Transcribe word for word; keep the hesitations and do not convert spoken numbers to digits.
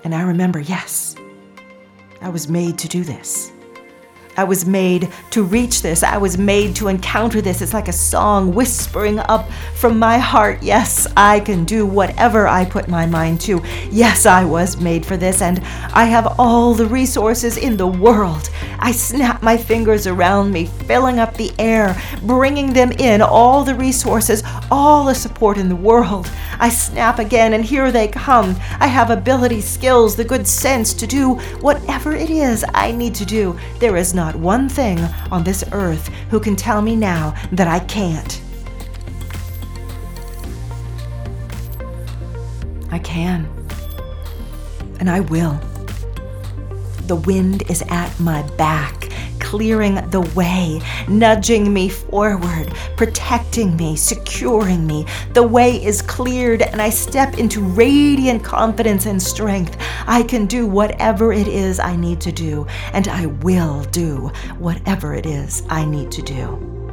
And I remember, yes, I was made to do this. I was made to reach this. I was made to encounter this. It's like a song whispering up from my heart. Yes, I can do whatever I put my mind to. Yes, I was made for this, and I have all the resources in the world. I snap my fingers around me, filling up the air, bringing them in, all the resources, all the support in the world. I snap again, and here they come. I have ability, skills, the good sense to do whatever it is I need to do. There is not one thing on this earth who can tell me now that I can't. I can. And I will. The wind is at my back, clearing the way, nudging me forward, protecting me, securing me. The way is cleared, and I step into radiant confidence and strength. I can do whatever it is I need to do, and I will do whatever it is I need to do.